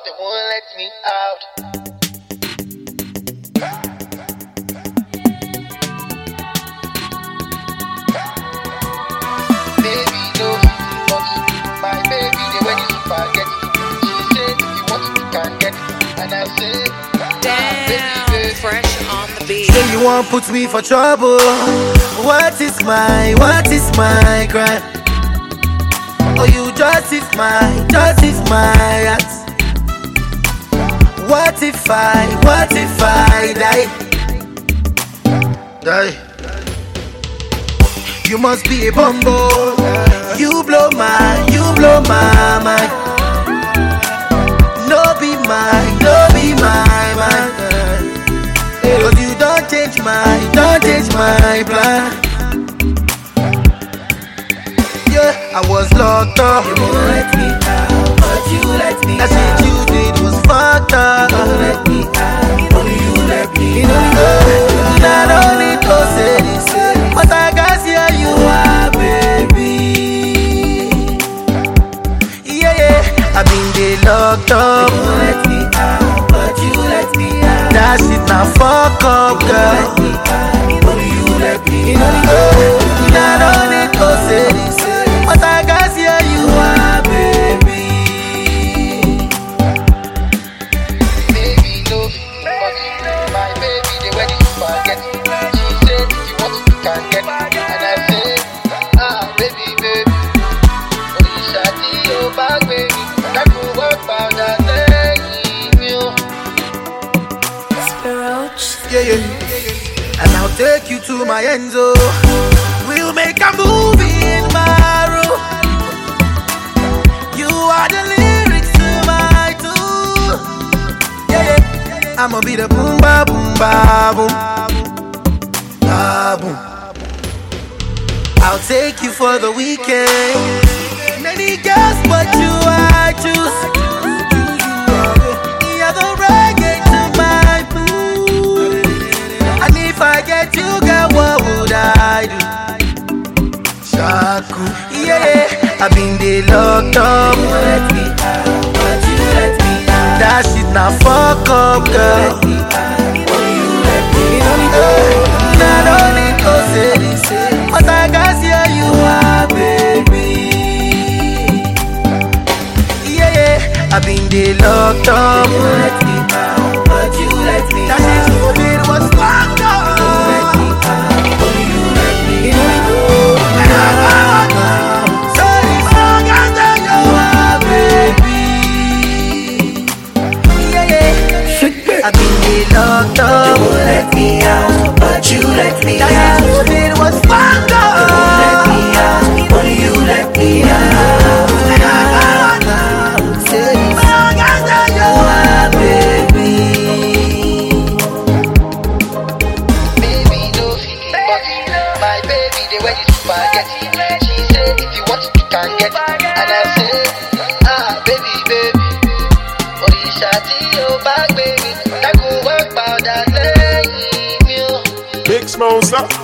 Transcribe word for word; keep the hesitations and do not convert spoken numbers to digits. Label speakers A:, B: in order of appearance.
A: they won't let me out. Baby, no, but my baby, they when you forget. She said, if you want it, you can get it. And I said,
B: damn,
A: baby, baby.
B: Fresh on the beat.
C: Say you won't put me for trouble. What is my, what is my crime? Oh, you justify, justify act. What if I, what if I die? Die. You must be a bumbo. You blow my, you blow my mind. No be mine, no be my mind. Cause you don't change my, don't change my plan. Yeah, I was locked up. You won't let me out, but you let me out. That shit you did was fucked up. You won't let me out, only you let me out. Not only to say this, but I guess here you are, baby. Yeah, yeah, I've been there locked up. You won't let me out, but you let me out. That shit now fuck up, girl. You won't let me out, only you let me out. Not only to say this, but I guess here you are, baby.
A: Baby, no, but my baby, they when you forget. She said, if you want it, you can get it. And I said, ah, baby, baby. Oh, you shawty, oh, back, baby. That could work about that thing, you.
C: Yeah, yeah, and I'll take you to my end zone. We'll make a movie in my room. You are the lyrics to my tune. Yeah, yeah, I'ma be the boom ba boom ba boom ba boom. I'll take you for the weekend. Many girls, but you I choose. You're the reggae to my mood. And if I get you, girl, what would I do? Shaku, yeah, I've been there locked up. You let me out, but you let me out. That shit now fuck up, girl. You let me out, you let me out. Not only to say this, but I guess here you are, baby. Yeah, yeah, I've been there locked up. You let me out, but you let me out. That shit you did was fucked up. You let me out, only you let me out. And I'm out now. So this song I tell you are, baby. Yeah, yeah, I've been there locked up. You let me out, but you let me out. That shit you did was fucked up. You let me out, only you let me out. And I'm out now. So this song I tell you are, baby.
A: Baby, no, but my baby, they when you spaghetti. She said, if you want it, you can get it. And I said, ah, baby, baby. Oh, you shawty, oh, back, baby. That could work about that thing, you.
D: Big Smosa.